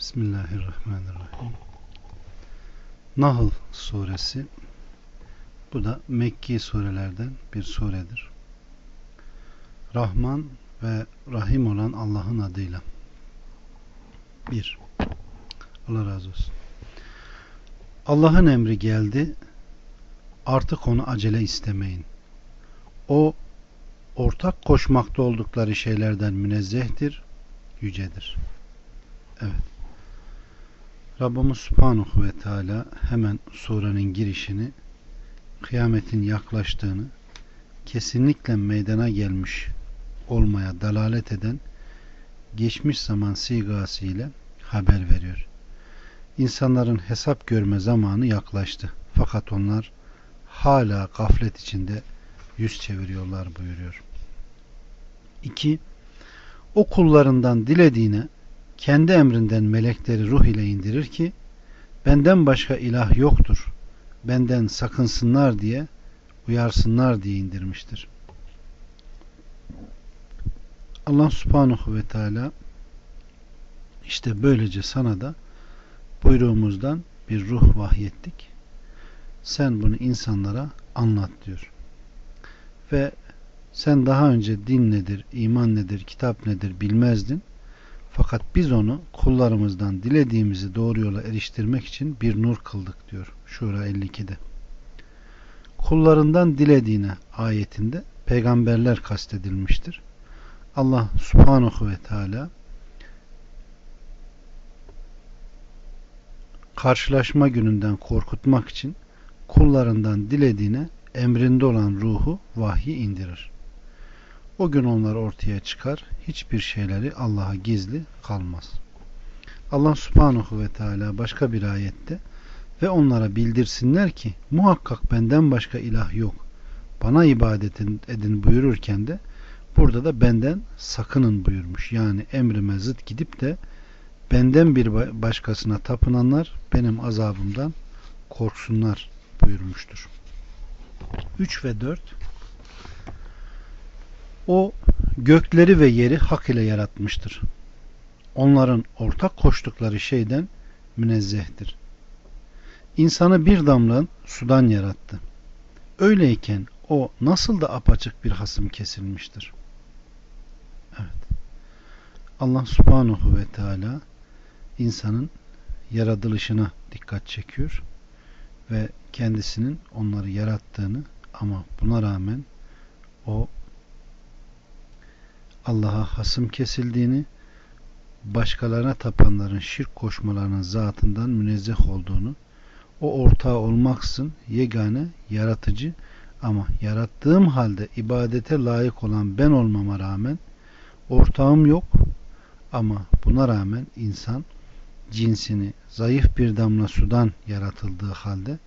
Bismillahirrahmanirrahim. Nahl suresi, bu da Mekki surelerden bir suredir. Rahman ve Rahim olan Allah'ın adıyla. 1. Allah razı olsun. Allah'ın emri geldi, artık onu acele istemeyin. O, ortak koşmakta oldukları şeylerden münezzehtir, yücedir. Evet. Rabbimiz Subhanahu ve Teala hemen surenin girişini, kıyametin yaklaştığını, kesinlikle meydana gelmiş olmaya dalalet eden geçmiş zaman sigası ile haber veriyor. İnsanların hesap görme zamanı yaklaştı. Fakat onlar hala gaflet içinde yüz çeviriyorlar buyuruyor. 2. O kullarından dilediğine kendi emrinden melekleri ruh ile indirir ki benden başka ilah yoktur, benden sakınsınlar diye, uyarsınlar diye indirmiştir. Allah Subhanahu ve Teala işte böylece sana da buyruğumuzdan bir ruh vahyettik. Sen bunu insanlara anlat diyor. Ve sen daha önce din nedir, iman nedir, kitap nedir bilmezdin. Fakat biz onu kullarımızdan dilediğimizi doğru yola eriştirmek için bir nur kıldık diyor Şura 52'de. Kullarından dilediğine ayetinde peygamberler kastedilmiştir. Allah Subhanahu ve Teala karşılaşma gününden korkutmak için kullarından dilediğine emrinde olan ruhu, vahyi indirir. O gün onlar ortaya çıkar. Hiçbir şeyleri Allah'a gizli kalmaz. Allah Subhanahu ve Teala başka bir ayette ve onlara bildirsinler ki muhakkak benden başka ilah yok, bana ibadet edin buyururken de burada da benden sakının buyurmuş. Yani emrime zıt gidip de benden bir başkasına tapınanlar benim azabımdan korksunlar buyurmuştur. 3 ve 4. O gökleri ve yeri hak ile yaratmıştır. Onların ortak koştukları şeyden münezzehtir. İnsanı bir damla sudan yarattı. Öyleyken o nasıl da apaçık bir hasım kesilmiştir. Evet. Allah Subhanahu ve Teala insanın yaratılışına dikkat çekiyor ve kendisinin onları yarattığını, ama buna rağmen o Allah'a hasım kesildiğini, başkalarına tapanların şirk koşmalarının zatından münezzeh olduğunu, o ortağı olmaksızın yegane yaratıcı ama yarattığım halde ibadete layık olan ben olmama rağmen ortağım yok, ama buna rağmen insan cinsini zayıf bir damla sudan yaratıldığı halde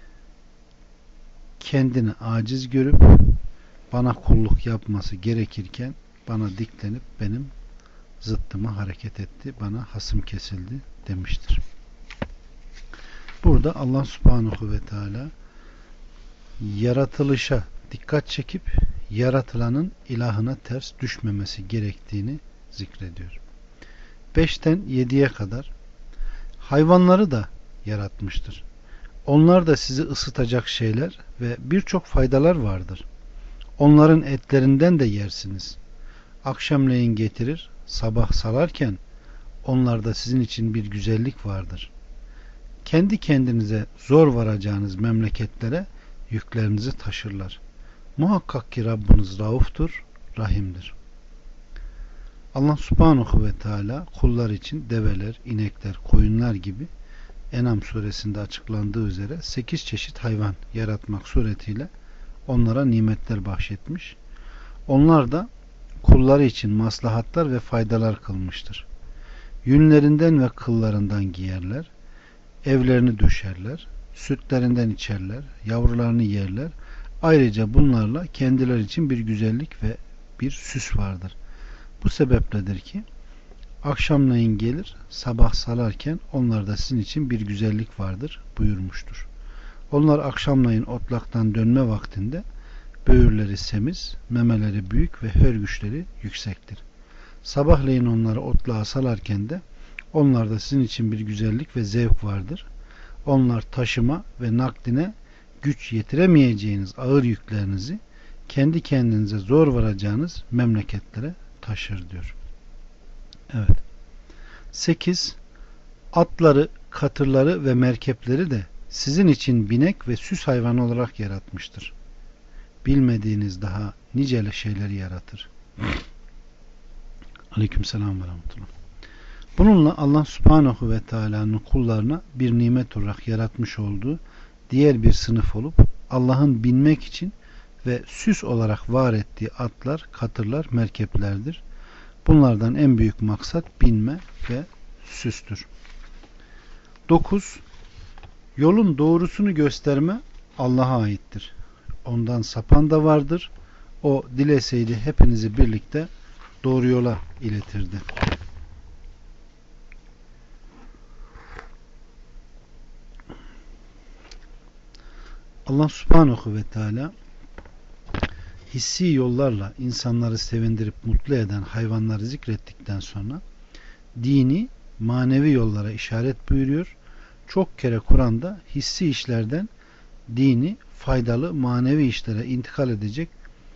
kendini aciz görüp bana kulluk yapması gerekirken bana diklenip benim zıttıma hareket etti, bana hasım kesildi demiştir. Burada Allah Subhanahu ve Teala yaratılışa dikkat çekip yaratılanın ilahına ters düşmemesi gerektiğini zikrediyor. 5'ten 7'ye kadar hayvanları da yaratmıştır. Onlar da sizi ısıtacak şeyler ve birçok faydalar vardır. Onların etlerinden de yersiniz. Akşamleyin getirir, sabah salarken onlarda sizin için bir güzellik vardır. Kendi kendinize zor varacağınız memleketlere yüklerinizi taşırlar. Muhakkak ki Rabbiniz rauftur, rahimdir. Allah Subhanahu ve Teala kullar için develer, inekler, koyunlar gibi En'am suresinde açıklandığı üzere 8 çeşit hayvan yaratmak suretiyle onlara nimetler bahşetmiş. Onlar da kulları için maslahatlar ve faydalar kılmıştır. Yünlerinden ve kıllarından giyerler, evlerini döşerler, sütlerinden içerler, yavrularını yerler. Ayrıca bunlarla kendileri için bir güzellik ve bir süs vardır. Bu sebepledir ki akşamleyin gelir, sabah salarken onlarda sizin için bir güzellik vardır buyurmuştur. Onlar akşamleyin otlaktan dönme vaktinde böğürleri semiz, memeleri büyük ve hörgüçleri yüksektir. Sabahleyin onları otluğa salarken de Onlarda sizin için bir güzellik ve zevk vardır. Onlar taşıma ve nakline güç yetiremeyeceğiniz ağır yüklerinizi kendi kendinize zor varacağınız memleketlere taşır diyor. Evet. 8. Atları, katırları ve merkepleri de sizin için binek ve süs hayvanı olarak yaratmıştır. Bilmediğiniz daha nicele şeyleri yaratır. Aleykümselam ve rahmetullah. Bununla Allah Subhanahu ve Teala'nın kullarına bir nimet olarak yaratmış olduğu diğer bir sınıf olup Allah'ın binmek için ve süs olarak var ettiği atlar, katırlar, merkeplerdir. Bunlardan en büyük maksat binme ve süstür. 9. Yolun doğrusunu gösterme Allah'a aittir. Ondan sapan da vardır. O dileseydi hepinizi birlikte doğru yola iletirdi. Allah Subhanahu ve Teala hissi yollarla insanları sevindirip mutlu eden hayvanları zikrettikten sonra dini, manevi yollara işaret buyuruyor. Çok kere Kur'an'da hissi işlerden dini, faydalı, manevi işlere intikal edecek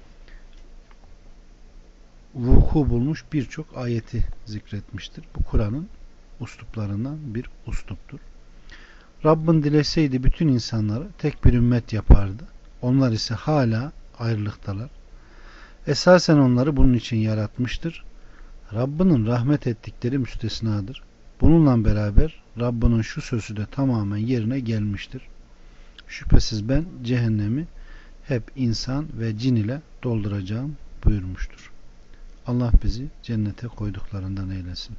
vuku bulmuş birçok ayeti zikretmiştir. Bu Kur'an'ın usluplarından bir usluptur. Rabbin dileseydi bütün insanları tek bir ümmet yapardı. Onlar ise hala ayrılıktalar. Esasen onları bunun için yaratmıştır. Rabbinin rahmet ettikleri müstesnadır. Bununla beraber Rabbinin şu sözü de tamamen yerine gelmiştir. Şüphesiz ben cehennemi hep insan ve cin ile dolduracağım buyurmuştur. Allah bizi cennete koyduklarından eylesin.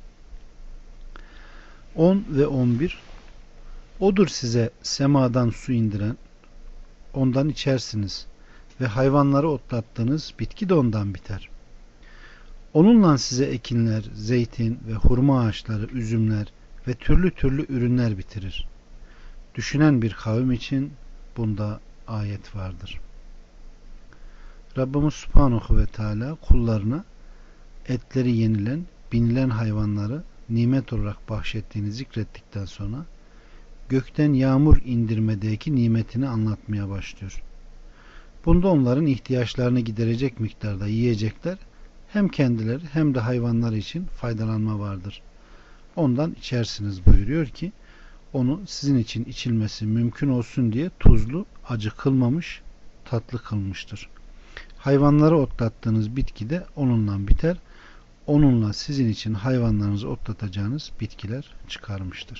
10 ve 11. Odur size semadan su indiren, ondan içersiniz ve hayvanları otlattığınız bitki de ondan biter. Onunla size ekinler, zeytin ve hurma ağaçları, üzümler ve türlü türlü ürünler bitirir. Düşünen bir kavim için bunda ayet vardır. Rabbimiz Subhanahu ve Teala kullarına etleri yenilen, binilen hayvanları nimet olarak bahşettiğini zikrettikten sonra gökten yağmur indirmedeki nimetini anlatmaya başlıyor. Bunda onların ihtiyaçlarını giderecek miktarda yiyecekler hem kendileri hem de hayvanlar için faydalanma vardır. Ondan içersiniz buyuruyor ki onu sizin için içilmesi mümkün olsun diye tuzlu, acı kılmamış, tatlı kılmıştır. Hayvanları otlattığınız bitki de onunla biter. Onunla sizin için hayvanlarınızı otlatacağınız bitkiler çıkarmıştır.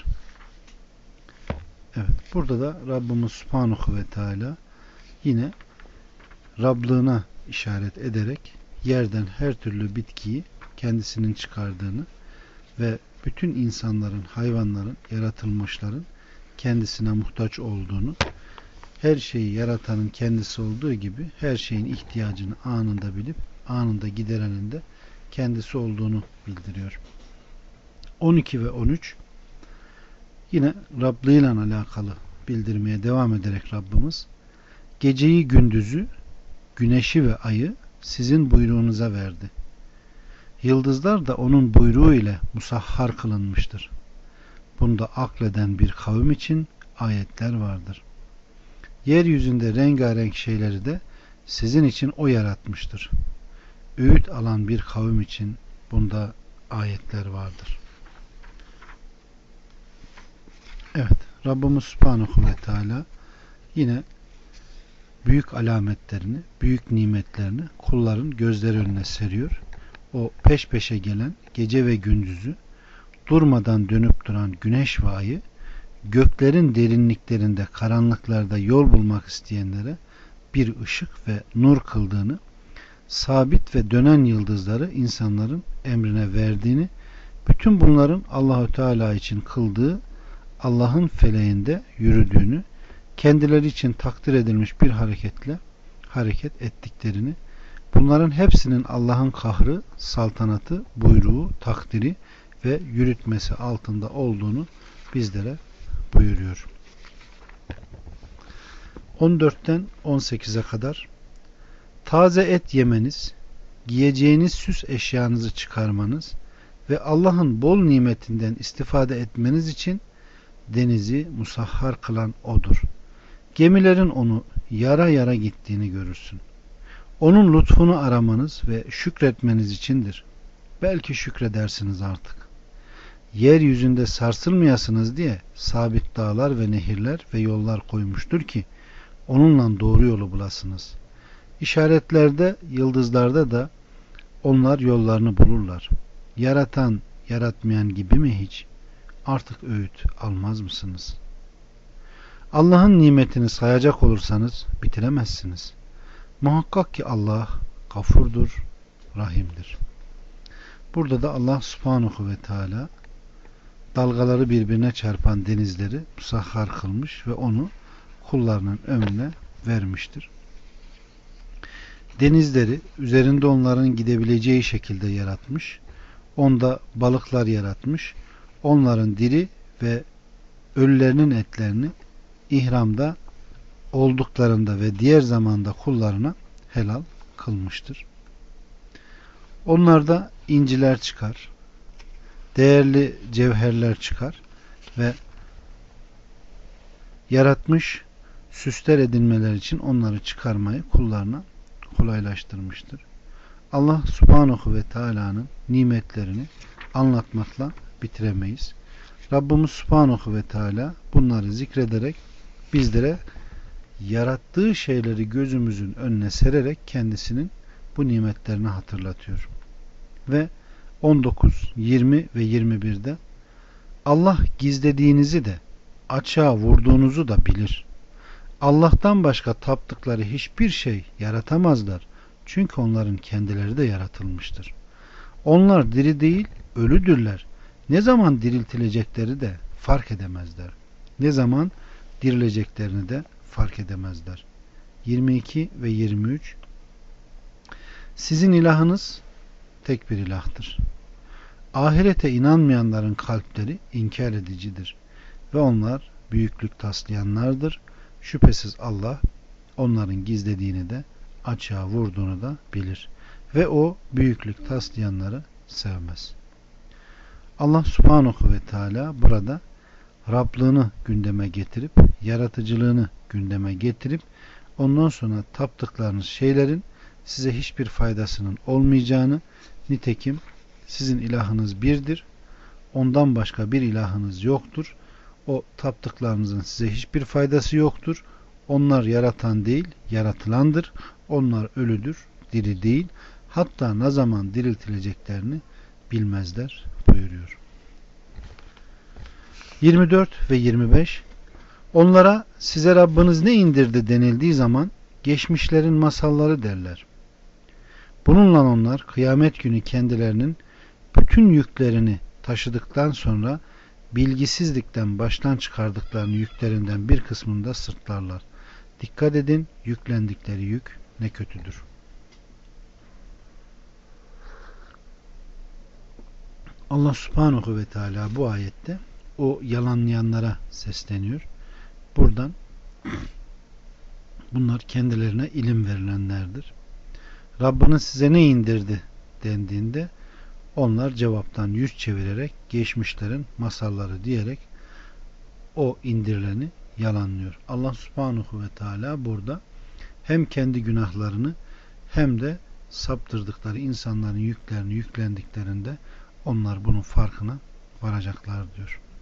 Evet, burada da Rabbimiz Subhanahu ve Teala yine Rablığına işaret ederek yerden her türlü bitkiyi kendisinin çıkardığını ve bütün insanların, hayvanların, yaratılmışların kendisine muhtaç olduğunu, her şeyi yaratanın kendisi olduğu gibi her şeyin ihtiyacını anında bilip anında giderenin de kendisi olduğunu bildiriyor. 12 ve 13 yine Rablığıyla alakalı bildirmeye devam ederek Rabbimiz geceyi gündüzü, güneşi ve ayı sizin buyruğunuza verdi. Yıldızlar da onun buyruğu ile musahhar kılınmıştır. Bunda akleden bir kavim için ayetler vardır. Yeryüzünde rengarenk şeyleri de sizin için o yaratmıştır. Öğüt alan bir kavim için bunda ayetler vardır. Evet, Rabbimiz Subhanahu ve Teala yine büyük alametlerini, büyük nimetlerini kulların gözleri önüne seriyor. O peş peşe gelen gece ve gündüzü, durmadan dönüp duran güneş ve ayı, göklerin derinliklerinde, karanlıklarda yol bulmak isteyenlere bir ışık ve nur kıldığını, sabit ve dönen yıldızları insanların emrine verdiğini, bütün bunların Allahu Teala için kıldığı, Allah'ın feleğinde yürüdüğünü, kendileri için takdir edilmiş bir hareketle hareket ettiklerini, bunların hepsinin Allah'ın kahrı, saltanatı, buyruğu, takdiri ve yürütmesi altında olduğunu bizlere buyuruyor. 14'ten 18'e kadar taze et yemeniz, giyeceğiniz süs eşyanızı çıkarmanız ve Allah'ın bol nimetinden istifade etmeniz için denizi musahhar kılan O'dur. Gemilerin onu yara yara gittiğini görürsün. Onun lütfunu aramanız ve şükretmeniz içindir. Belki şükredersiniz artık. Yeryüzünde sarsılmayasınız diye sabit dağlar ve nehirler ve yollar koymuştur ki onunla doğru yolu bulasınız. İşaretlerde, yıldızlarda da onlar yollarını bulurlar. Yaratan, yaratmayan gibi mi hiç? Artık öğüt almaz mısınız? Allah'ın nimetini sayacak olursanız bitiremezsiniz. Muhakkak ki Allah gafurdur, rahimdir. Burada da Allah subhanahu ve teala dalgaları birbirine çarpan denizleri musahhar kılmış ve onu kullarının ömrüne vermiştir. Denizleri üzerinde onların gidebileceği şekilde yaratmış. Onda balıklar yaratmış. Onların diri ve ölülerinin etlerini ihramda olduklarında ve diğer zamanda kullarına helal kılmıştır. Onlarda inciler çıkar, değerli cevherler çıkar ve yaratmış, süsler edinmeler için onları çıkarmayı kullarına kolaylaştırmıştır. Allah subhanahu ve teala'nın nimetlerini anlatmakla bitiremeyiz. Rabbimiz subhanahu ve teala bunları zikrederek bizlere yarattığı şeyleri gözümüzün önüne sererek kendisinin bu nimetlerini hatırlatıyor. Ve 19, 20 ve 21'de Allah gizlediğinizi de açığa vurduğunuzu da bilir. Allah'tan başka taptıkları hiçbir şey yaratamazlar. Çünkü onların kendileri de yaratılmıştır. Onlar diri değil, ölüdürler. Ne zaman diriltilecekleri de fark edemezler. Ne zaman dirileceklerini de fark edemezler. 22 ve 23 Sizin ilahınız tek bir ilahtır. Ahirete inanmayanların kalpleri inkar edicidir. Ve onlar büyüklük taslayanlardır. Şüphesiz Allah onların gizlediğini de açığa vurduğunu da bilir. Ve o büyüklük taslayanları sevmez. Allah subhanahu ve teala burada Rablığını gündeme getirip, yaratıcılığını gündeme getirip, ondan sonra taptıklarınız şeylerin size hiçbir faydasının olmayacağını, nitekim sizin ilahınız birdir, ondan başka bir ilahınız yoktur, o taptıklarınızın size hiçbir faydası yoktur, onlar yaratan değil, yaratılandır, onlar ölüdür, diri değil, hatta ne zaman diriltileceklerini bilmezler buyuruyor. 24 ve 25 Onlara size Rabbiniz ne indirdi denildiği zaman geçmişlerin masalları derler. Bununla onlar kıyamet günü kendilerinin bütün yüklerini taşıdıktan sonra bilgisizlikten baştan çıkardıklarını yüklerinden bir kısmını da sırtlarlar. Dikkat edin, yüklendikleri yük ne kötüdür. Allah subhanahu ve teala bu ayette o yalanlayanlara sesleniyor. Buradan bunlar kendilerine ilim verilenlerdir. Rabbiniz size ne indirdi dendiğinde onlar cevaptan yüz çevirerek geçmişlerin masalları diyerek o indirileni yalanlıyor. Allah subhanahu ve teala burada hem kendi günahlarını hem de saptırdıkları insanların yüklerini yüklendiklerinde onlar bunun farkına varacaklar diyor.